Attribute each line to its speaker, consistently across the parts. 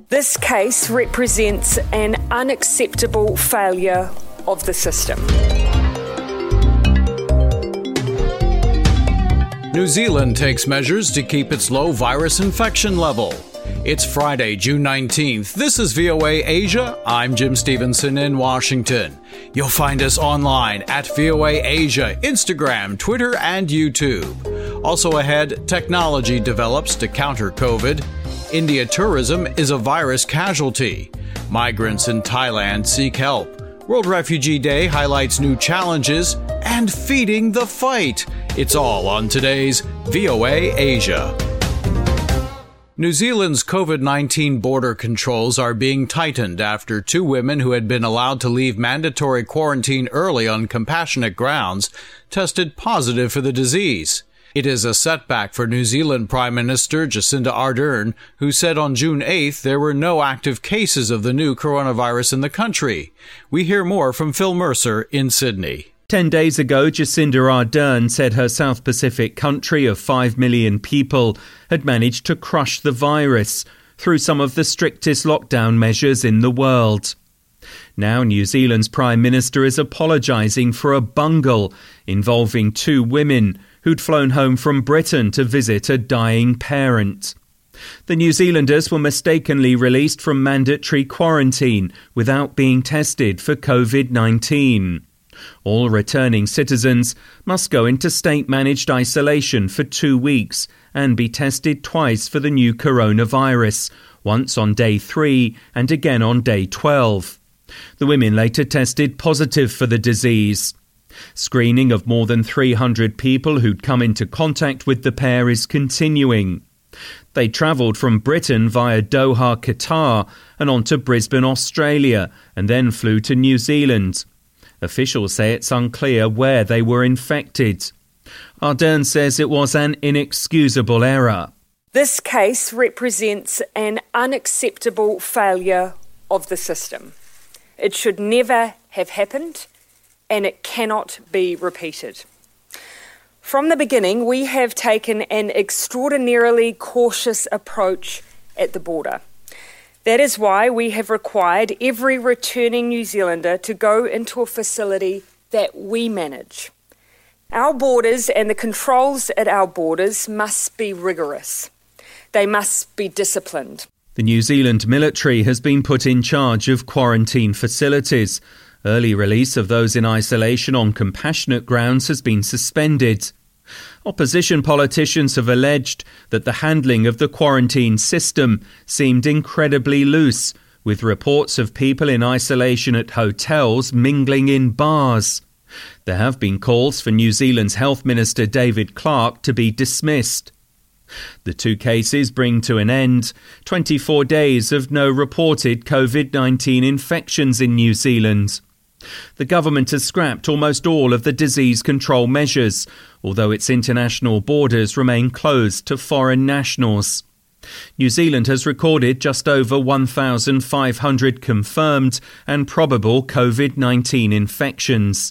Speaker 1: This case represents an unacceptable failure of the system.
Speaker 2: New Zealand takes measures to keep its low virus infection level. It's Friday, June 19th. This is VOA Asia. I'm Jim Stevenson in Washington. You'll find us online at VOA Asia, Instagram, Twitter, and YouTube. Also ahead, technology develops to counter COVID. India tourism is a virus casualty. Migrants in Thailand seek help. World Refugee Day highlights new challenges and feeding the fight. It's all on today's VOA Asia. New Zealand's COVID-19 border controls are being tightened after two women who had been allowed to leave mandatory quarantine early on compassionate grounds tested positive for the disease. It is a setback for New Zealand Prime Minister Jacinda Ardern, who said on June 8th there were no active cases of the new coronavirus in the country. We hear more from Phil Mercer in Sydney.
Speaker 3: 10 days ago, Jacinda Ardern said her South Pacific country of 5 million people had managed to crush the virus through some of the strictest lockdown measures in the world. Now New Zealand's Prime Minister is apologising for a bungle involving two women who'd flown home from Britain to visit a dying parent. The New Zealanders were mistakenly released from mandatory quarantine without being tested for COVID-19. All returning citizens must go into state-managed isolation for 2 weeks and be tested twice for the new coronavirus, once on day 3 and again on day 12. The women later tested positive for the disease. Screening of more than 300 people who'd come into contact with the pair is continuing. They travelled from Britain via Doha, Qatar, and on to Brisbane, Australia, and then flew to New Zealand. Officials say it's unclear where they were infected. Ardern says it was an inexcusable error.
Speaker 1: This case represents an unacceptable failure of the system. It should never have happened, and it cannot be repeated. From the beginning, we have taken an extraordinarily cautious approach at the border. That is why we have required every returning New Zealander to go into a facility that we manage. Our borders and the controls at our borders must be rigorous. They must be disciplined.
Speaker 3: The New Zealand military has been put in charge of quarantine facilities. Early release of those in isolation on compassionate grounds has been suspended. Opposition politicians have alleged that the handling of the quarantine system seemed incredibly loose, with reports of people in isolation at hotels mingling in bars. There have been calls for New Zealand's Health Minister David Clark to be dismissed. The two cases bring to an end 24 days of no reported COVID-19 infections in New Zealand. The government has scrapped almost all of the disease control measures, although its international borders remain closed to foreign nationals. New Zealand has recorded just over 1,500 confirmed and probable COVID-19 infections.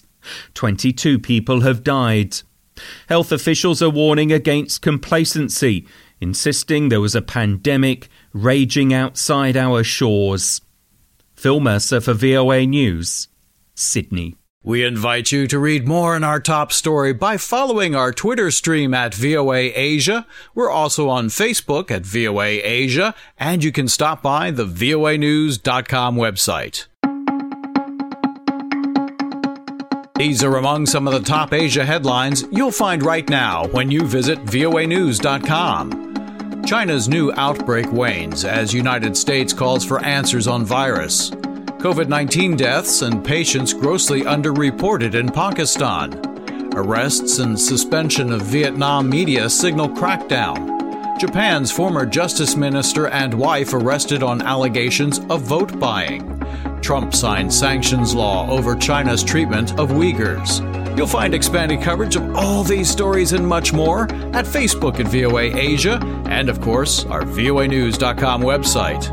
Speaker 3: 22 people have died. Health officials are warning against complacency, insisting there was a pandemic raging outside our shores. Phil Mercer for VOA News, Sydney.
Speaker 2: We invite you to read more on our top story by following our Twitter stream at VOA Asia. We're also on Facebook at VOA Asia, and you can stop by the voanews.com website. These are among some of the top Asia headlines you'll find right now when you visit voanews.com. China's new outbreak wanes as United States calls for answers on virus. COVID-19 deaths and patients grossly underreported in Pakistan. Arrests and suspension of Vietnam media signal crackdown. Japan's former justice minister and wife arrested on allegations of vote buying. Trump signed sanctions law over China's treatment of Uyghurs. You'll find expanded coverage of all these stories and much more at Facebook at VOA Asia and, of course, our voanews.com website.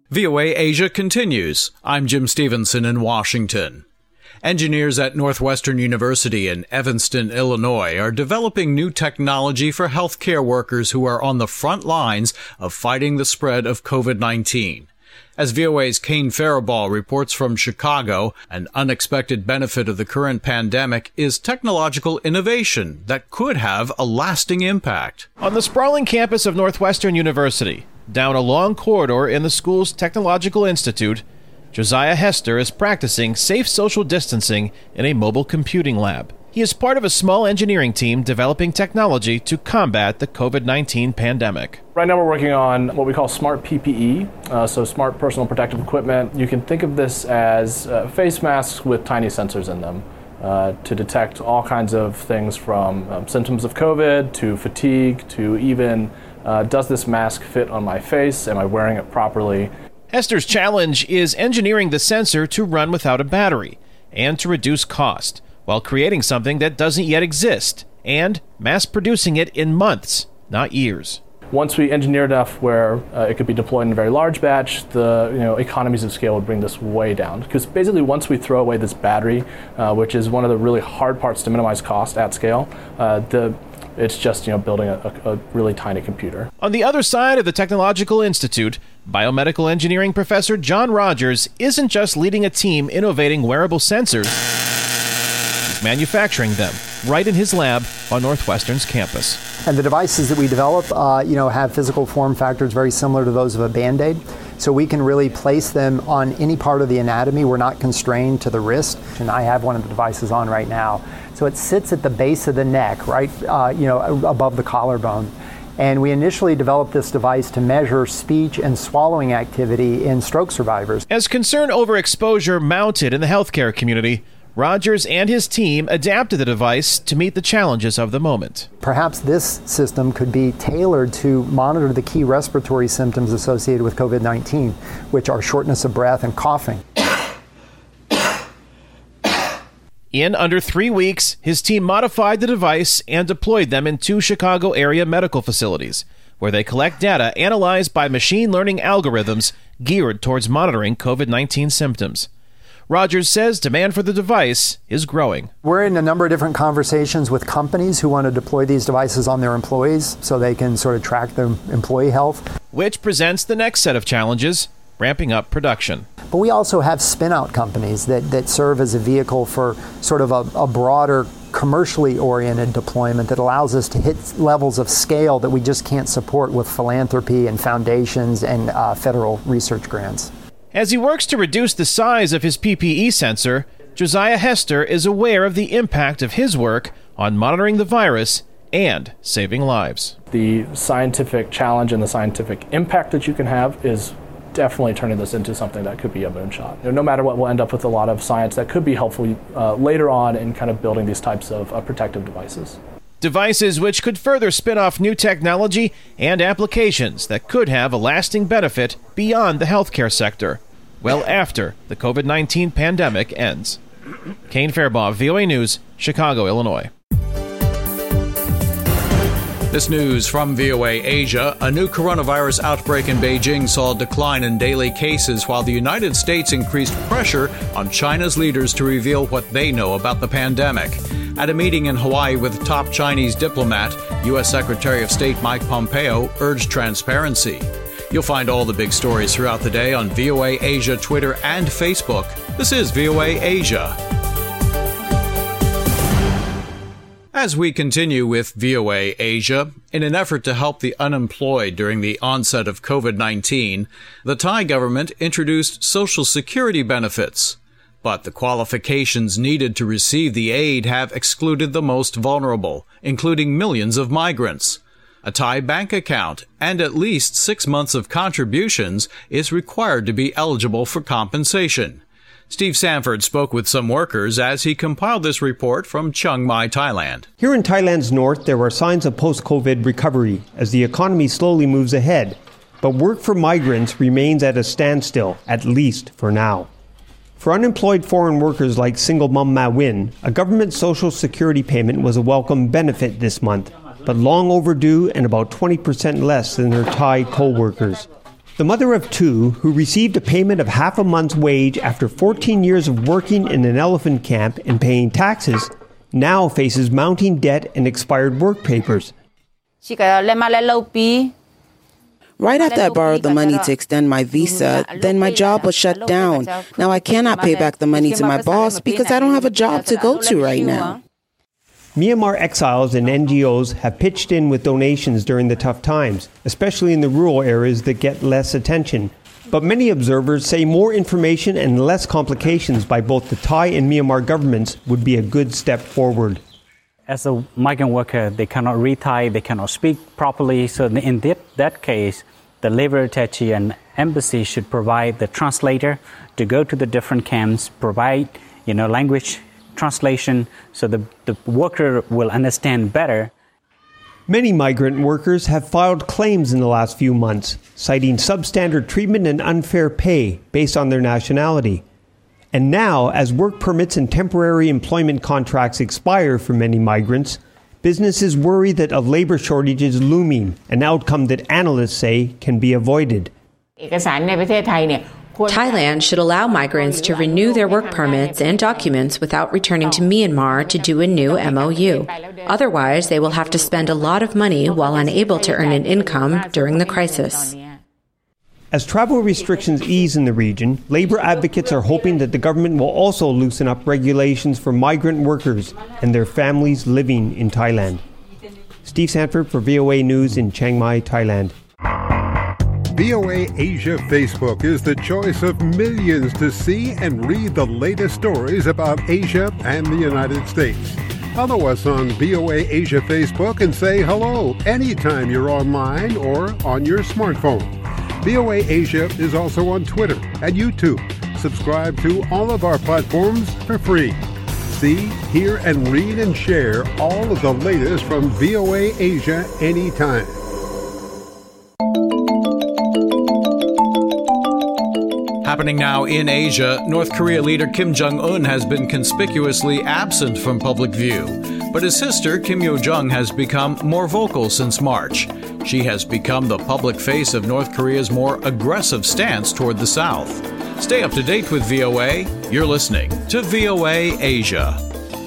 Speaker 2: VOA Asia continues. I'm Jim Stevenson in Washington. Engineers at Northwestern University in Evanston, Illinois, are developing new technology for healthcare workers who are on the front lines of fighting the spread of COVID-19. As VOA's Kane Faribault reports from Chicago, an unexpected benefit of the current pandemic is technological innovation that could have a lasting impact.
Speaker 4: On the sprawling campus of Northwestern University, down a long corridor in the school's Technological Institute, Josiah Hester is practicing safe social distancing in a mobile computing lab. He is part of a small engineering team developing technology to combat the COVID-19 pandemic.
Speaker 5: Right now we're working on what we call smart PPE, so smart personal protective equipment. You can think of this as face masks with tiny sensors in them to detect all kinds of things from symptoms of COVID to fatigue to even does this mask fit on my face? Am I wearing it properly?
Speaker 4: Hester's challenge is engineering the sensor to run without a battery and to reduce cost, while creating something that doesn't yet exist and mass producing it in months, not years.
Speaker 5: Once we engineer enough where it could be deployed in a very large batch, the economies of scale would bring this way down. Because basically once we throw away this battery, which is one of the really hard parts to minimize cost at scale, it's just building a really tiny computer.
Speaker 4: On the other side of the Technological Institute, biomedical engineering professor John Rogers isn't just leading a team innovating wearable sensors, he's manufacturing them right in his lab on Northwestern's campus.
Speaker 6: And the devices that we develop, have physical form factors very similar to those of a Band-Aid. So we can really place them on any part of the anatomy. We're not constrained to the wrist. And I have one of the devices on right now. So it sits at the base of the neck, right, above the collarbone. And we initially developed this device to measure speech and swallowing activity in stroke survivors.
Speaker 4: As concern over exposure mounted in the healthcare community, Rogers and his team adapted the device to meet the challenges of the moment.
Speaker 6: Perhaps this system could be tailored to monitor the key respiratory symptoms associated with COVID-19, which are shortness of breath and coughing.
Speaker 4: In under 3 weeks, his team modified the device and deployed them in 2 Chicago area medical facilities, where they collect data analyzed by machine learning algorithms geared towards monitoring COVID-19 symptoms. Rogers says demand for the device is growing.
Speaker 6: We're in a number of different conversations with companies who want to deploy these devices on their employees so they can sort of track their employee health.
Speaker 4: Which presents the next set of challenges, ramping up production.
Speaker 6: But we also have spin-out companies that serve as a vehicle for sort of a broader commercially oriented deployment that allows us to hit levels of scale that we just can't support with philanthropy and foundations and federal research grants.
Speaker 4: As he works to reduce the size of his PPE sensor, Josiah Hester is aware of the impact of his work on monitoring the virus and saving lives.
Speaker 5: The scientific challenge and the scientific impact that you can have is definitely turning this into something that could be a moonshot. No matter what, we'll end up with a lot of science that could be helpful later on in kind of building these types of protective devices.
Speaker 4: Devices which could further spin off new technology and applications that could have a lasting benefit beyond the healthcare sector, well after the COVID-19 pandemic ends. Kane Faribault, VOA News, Chicago, Illinois.
Speaker 2: This news from VOA Asia. A new coronavirus outbreak in Beijing saw a decline in daily cases while the United States increased pressure on China's leaders to reveal what they know about the pandemic. At a meeting in Hawaii with top Chinese diplomat, U.S. Secretary of State Mike Pompeo urged transparency. You'll find all the big stories throughout the day on VOA Asia, Twitter, and Facebook. This is VOA Asia. As we continue with VOA Asia, in an effort to help the unemployed during the onset of COVID-19, the Thai government introduced Social Security benefits. But the qualifications needed to receive the aid have excluded the most vulnerable, including millions of migrants. A Thai bank account and at least 6 months of contributions is required to be eligible for compensation. Steve Sanford spoke with some workers as he compiled this report from Chiang Mai, Thailand.
Speaker 7: Here in Thailand's north, there are signs of post-COVID recovery as the economy slowly moves ahead. But work for migrants remains at a standstill, at least for now. For unemployed foreign workers like single mom Ma Win, a government social security payment was a welcome benefit this month, but long overdue and about 20% less than her Thai co-workers. The mother of two, who received a payment of half a month's wage after 14 years of working in an elephant camp and paying taxes, now faces mounting debt and expired work papers.
Speaker 8: Right after I borrowed the money to extend my visa, then my job was shut down. Now I cannot pay back the money to my boss because I don't have a job to go to right now.
Speaker 7: Myanmar exiles and NGOs have pitched in with donations during the tough times, especially in the rural areas that get less attention. But many observers say more information and less complications by both the Thai and Myanmar governments would be a good step forward.
Speaker 9: As a migrant worker, they cannot read Thai, they cannot speak properly. So in that case, the labor attaché and embassy should provide the translator to go to the different camps, provide language translation so the worker will understand better.
Speaker 7: Many migrant workers have filed claims in the last few months, citing substandard treatment and unfair pay based on their nationality. And now, as work permits and temporary employment contracts expire for many migrants, businesses worry that a labor shortage is looming, an outcome that analysts say can be avoided.
Speaker 10: Thailand should allow migrants to renew their work permits and documents without returning to Myanmar to do a new MOU. Otherwise, they will have to spend a lot of money while unable to earn an income during the crisis.
Speaker 7: As travel restrictions ease in the region, labor advocates are hoping that the government will also loosen up regulations for migrant workers and their families living in Thailand. Steve Sanford for VOA News in Chiang Mai, Thailand.
Speaker 11: VOA Asia Facebook is the choice of millions to see and read the latest stories about Asia and the United States. Follow us on VOA Asia Facebook and say hello anytime you're online or on your smartphone. VOA Asia is also on Twitter and YouTube. Subscribe to all of our platforms for free. See, hear, and read and share all of the latest from VOA Asia anytime.
Speaker 2: Happening now in Asia, North Korea leader Kim Jong-un has been conspicuously absent from public view. But his sister, Kim Yo-jong, has become more vocal since March. She has become the public face of North Korea's more aggressive stance toward the South. Stay up to date with VOA. You're listening to VOA Asia.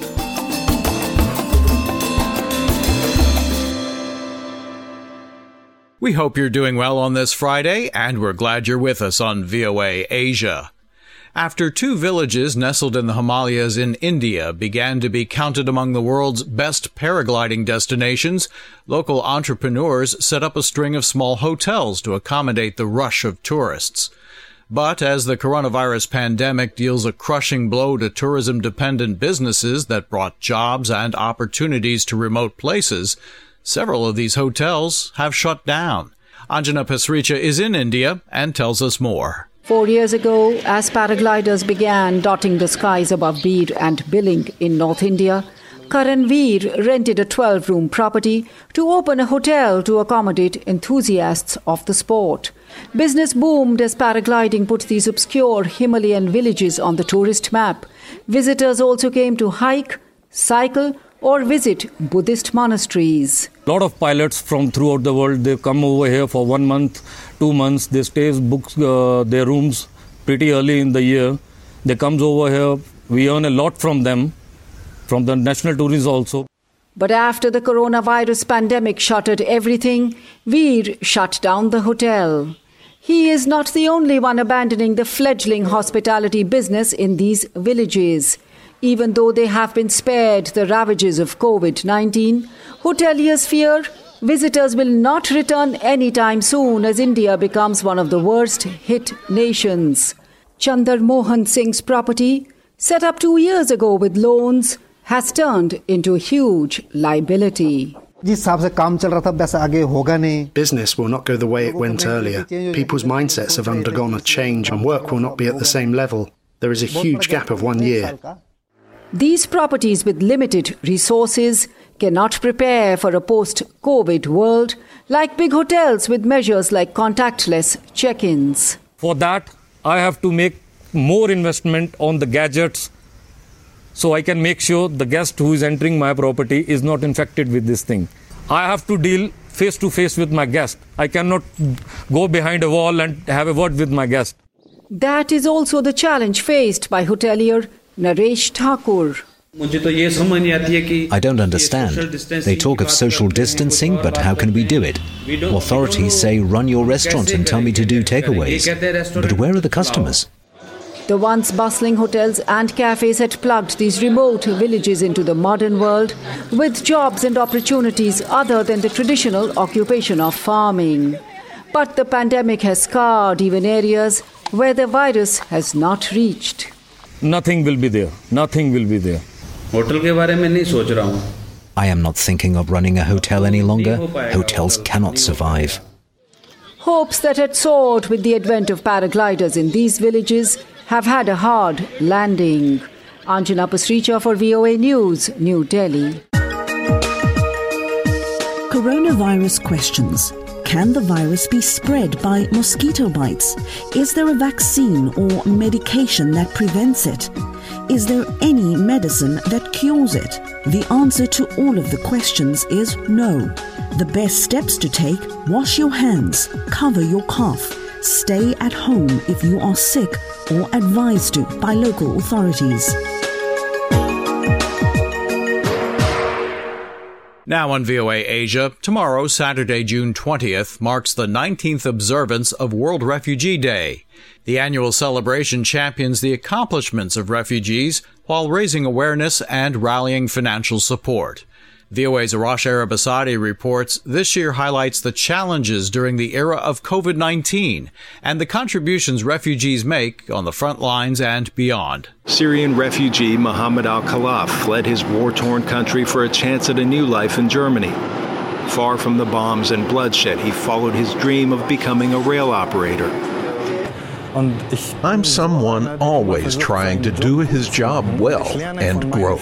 Speaker 2: We hope you're doing well on this Friday, and we're glad you're with us on VOA Asia. After two villages nestled in the Himalayas in India began to be counted among the world's best paragliding destinations, local entrepreneurs set up a string of small hotels to accommodate the rush of tourists. But as the coronavirus pandemic deals a crushing blow to tourism-dependent businesses that brought jobs and opportunities to remote places, several of these hotels have shut down. Anjana Pasricha is in India and tells us more.
Speaker 12: 4 years ago, as paragliders began dotting the skies above Beer and Billing in North India, Karan Veer rented a 12-room property to open a hotel to accommodate enthusiasts of the sport. Business boomed as paragliding put these obscure Himalayan villages on the tourist map. Visitors also came to hike, cycle, or visit Buddhist monasteries.
Speaker 13: A lot of pilots from throughout the world, they come over here for 1 month, 2 months. They stay, book their rooms pretty early in the year. They comes over here. We earn a lot from them, from the national tourists also.
Speaker 12: But after the coronavirus pandemic shuttered everything, Veer shut down the hotel. He is not the only one abandoning the fledgling hospitality business in these villages. Even though they have been spared the ravages of COVID-19, hoteliers fear visitors will not return anytime soon as India becomes one of the worst hit nations. Chandar Mohan Singh's property, set up 2 years ago with loans, has turned into a huge liability.
Speaker 14: Business will not go the way it went earlier. People's mindsets have undergone a change and work will not be at the same level. There is a huge gap of 1 year.
Speaker 12: These properties with limited resources cannot prepare for a post-COVID world like big hotels with measures like contactless check-ins.
Speaker 13: For that, I have to make more investment on the gadgets so I can make sure the guest who is entering my property is not infected with this thing. I have to deal face to face with my guest. I cannot go behind a wall and have a word with my guest.
Speaker 12: That is also the challenge faced by hotelier Naresh Thakur.
Speaker 15: I don't understand. They talk of social distancing, but how can we do it? Authorities say run your restaurant and tell me to do takeaways. But where are the customers?
Speaker 12: The once bustling hotels and cafes had plugged these remote villages into the modern world with jobs and opportunities other than the traditional occupation of farming. But the pandemic has scarred even areas where the virus has not reached.
Speaker 13: Nothing will be there. Nothing will be there.
Speaker 15: I am not thinking of running a hotel any longer. Hotels cannot survive.
Speaker 12: Hopes that had soared with the advent of paragliders in these villages have had a hard landing. Anjana Pasricha for VOA News, New Delhi.
Speaker 16: Coronavirus questions. Can the virus be spread by mosquito bites? Is there a vaccine or medication that prevents it? Is there any medicine that cures it? The answer to all of the questions is no. The best steps to take: wash your hands, cover your cough, stay at home if you are sick or advised to by local authorities.
Speaker 2: Now on VOA Asia, tomorrow, Saturday, June 20th, marks the 19th observance of World Refugee Day. The annual celebration champions the accomplishments of refugees while raising awareness and rallying financial support. VOA's Arash Arabasadi reports this year highlights the challenges during the era of COVID-19 and the contributions refugees make on the front lines and beyond.
Speaker 17: Syrian refugee Mohammed Al-Khalaf fled his war-torn country for a chance at a new life in Germany. Far from the bombs and bloodshed, he followed his dream of becoming a rail operator.
Speaker 18: I'm someone always trying to do his job well and grow.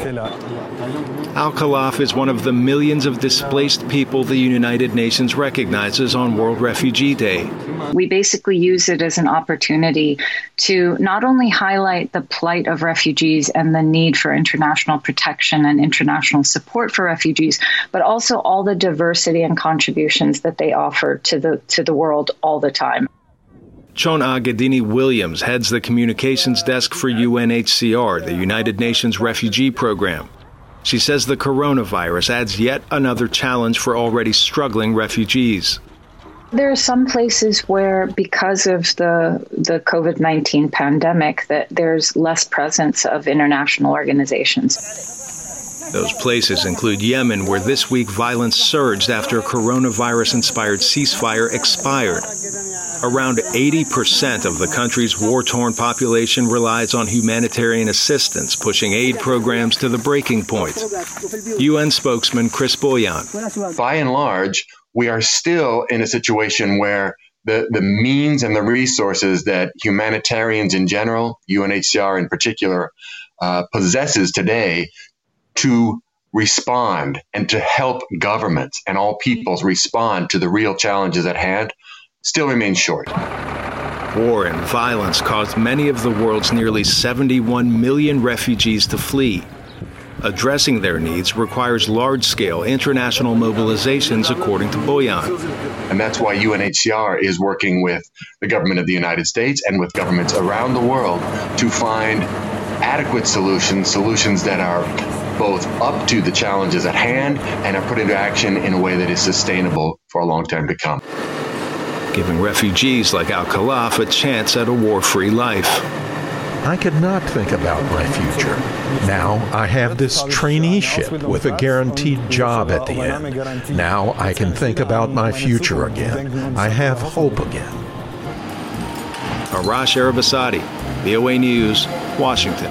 Speaker 17: Al-Khalaf is one of the millions of displaced people the United Nations recognizes on World Refugee Day.
Speaker 19: We basically use it as an opportunity to not only highlight the plight of refugees and the need for international protection and international support for refugees, but also all the diversity and contributions that they offer to the world all the time.
Speaker 17: Chona Gadini Williams heads the communications desk for UNHCR, the United Nations Refugee Program. She says the coronavirus adds yet another challenge for already struggling refugees.
Speaker 19: There are some places where, because of the COVID-19 pandemic, that there's less presence of international organizations.
Speaker 17: Those places include Yemen, where this week violence surged after a coronavirus-inspired ceasefire expired. Around 80% of the country's war-torn population relies on humanitarian assistance, pushing aid programs to the breaking point. UN spokesman Chris Boyan.
Speaker 20: By and large, we are still in a situation where the means and the resources that humanitarians in general, UNHCR in particular, possesses today to respond and to help governments and all peoples respond to the real challenges at hand still remains short.
Speaker 17: War and violence caused many of the world's nearly 71 million refugees to flee. Addressing their needs requires large-scale international mobilizations, according to Boyan.
Speaker 20: And that's why UNHCR is working with the government of the United States and with governments around the world to find adequate solutions that are both up to the challenges at hand and are put into action in a way that is sustainable for a long time to come.
Speaker 17: Giving refugees like Al-Khalaf a chance at a war-free life.
Speaker 18: I could not think about my future. Now I have this traineeship with a guaranteed job at the end. Now I can think about my future again. I have hope again.
Speaker 17: Arash Arabasadi, VOA News, Washington.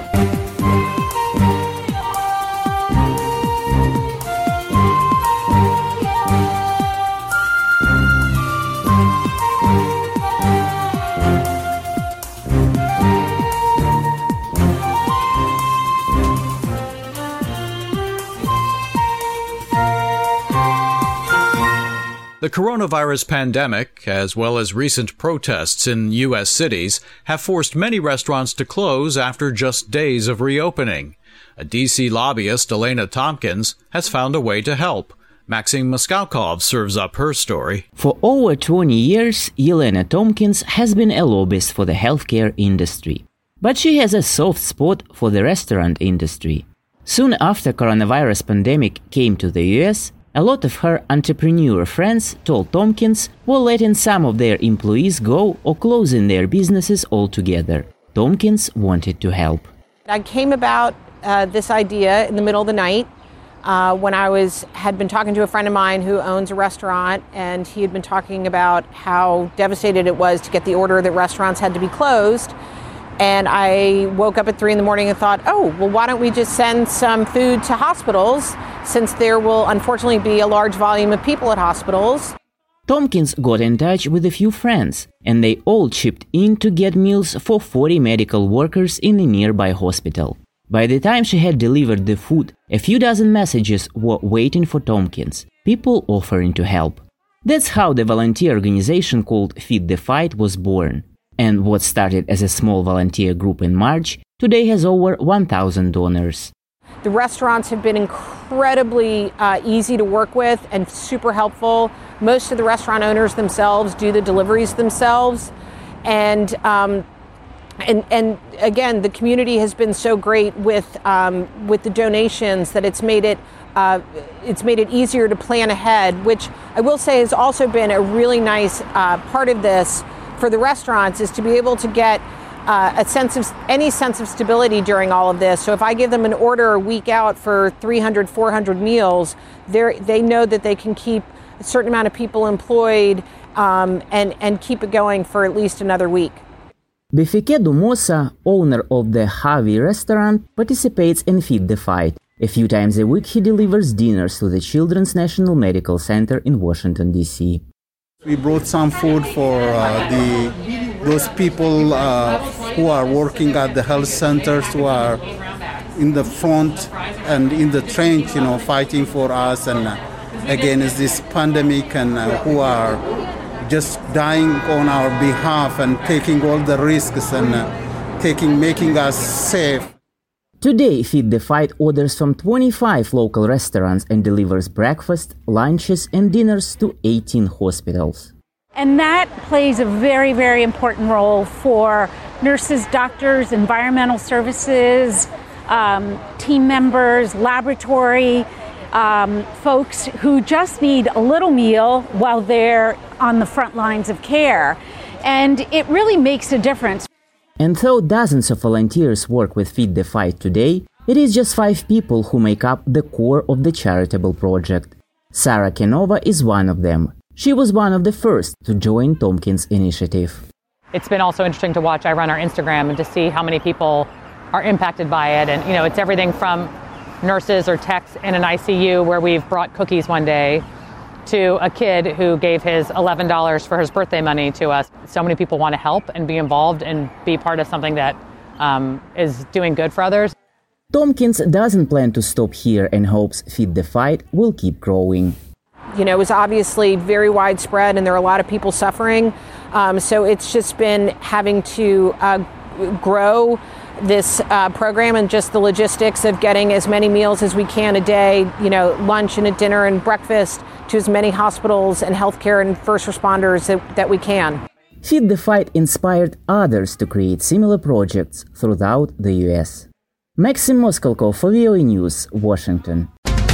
Speaker 2: The coronavirus pandemic, as well as recent protests in U.S. cities, have forced many restaurants to close after just days of reopening. A D.C. lobbyist, Elena Tompkins, has found a way to help. Maxim Moskalkov serves up her story.
Speaker 21: For over 20 years, Yelena Tompkins has been a lobbyist for the healthcare industry. But she has a soft spot for the restaurant industry. Soon after coronavirus pandemic came to the US, a lot of her entrepreneur friends told Tompkins were letting some of their employees go or closing their businesses altogether. Tompkins wanted to help.
Speaker 22: I came about this idea in the middle of the night when I had been talking to a friend of mine who owns a restaurant, and he had been talking about how devastated it was to get the order that restaurants had to be closed. And I woke up at 3 a.m. and thought, why don't we just send some food to hospitals, since there will unfortunately be a large volume of people at hospitals.
Speaker 21: Tompkins got in touch with a few friends, and they all chipped in to get meals for 40 medical workers in a nearby hospital. By the time she had delivered the food, a few dozen messages were waiting for Tompkins, people offering to help. That's how the volunteer organization called Feed the Fight was born. And what started as a small volunteer group in March, today has over 1,000 donors.
Speaker 22: The restaurants have been incredibly easy to work with and super helpful. Most of the restaurant owners themselves do the deliveries themselves. And again, the community has been so great with the donations that it's made it easier to plan ahead, which I will say has also been a really nice part of this for the restaurants, is to be able to get any sense of stability during all of this. So if I give them an order a week out for 300, 400 meals, they know that they can keep a certain amount of people employed and keep it going for at least another week.
Speaker 21: Befekedu Mosa, owner of the Harvey restaurant, participates in Feed the Fight. A few times a week he delivers dinners to the Children's National Medical Center in Washington, D.C.
Speaker 23: We brought some food for those people who are working at the health centers, who are in the front and in the trench, fighting for us and against this pandemic, and who are just dying on our behalf and taking all the risks and making us safe.
Speaker 21: Today, Feed the Fight orders from 25 local restaurants and delivers breakfast, lunches and dinners to 18 hospitals.
Speaker 24: And that plays a very, very important role for nurses, doctors, environmental services, team members, laboratory folks who just need a little meal while they're on the front lines of care. And it really makes a difference.
Speaker 21: And though dozens of volunteers work with Feed the Fight today, it is just 5 people who make up the core of the charitable project. Sarah Kenova is one of them. She was one of the first to join Tompkins' initiative.
Speaker 25: It's been also interesting to watch. I run our Instagram and to see how many people are impacted by it. And, it's everything from nurses or techs in an ICU where we've brought cookies one day to a kid who gave his $11 for his birthday money to us. So many people want to help and be involved and be part of something that is doing good for others.
Speaker 21: Tompkins doesn't plan to stop here and hopes Feed the Fight will keep growing.
Speaker 22: It was obviously very widespread and there are a lot of people suffering. So it's just been having to grow this program and just the logistics of getting as many meals as we can a day, lunch and a dinner and breakfast to as many hospitals and healthcare and first responders that we can.
Speaker 21: Feed the Fight inspired others to create similar projects throughout the U.S. Maxim Moskalkov for VOA News, Washington.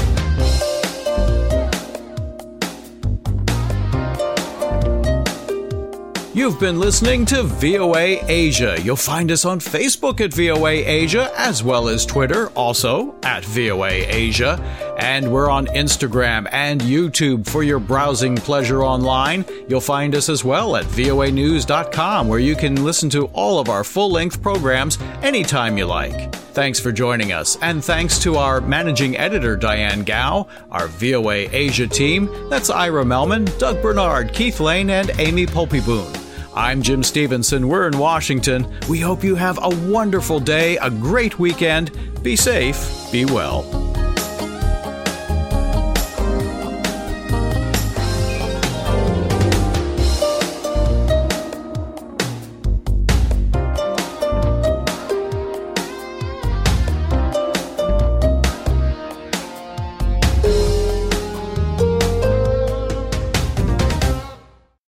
Speaker 2: You've been listening to VOA Asia. You'll find us on Facebook at VOA Asia, as well as Twitter, also at VOA Asia. And we're on Instagram and YouTube for your browsing pleasure online. You'll find us as well at voanews.com, where you can listen to all of our full-length programs anytime you like. Thanks for joining us, and thanks to our managing editor, Diane Gao, our VOA Asia team, that's Ira Melman, Doug Bernard, Keith Lane, and Amy Polpy-Boone. I'm Jim Stevenson. We're in Washington. We hope you have a wonderful day, a great weekend. Be safe, be well.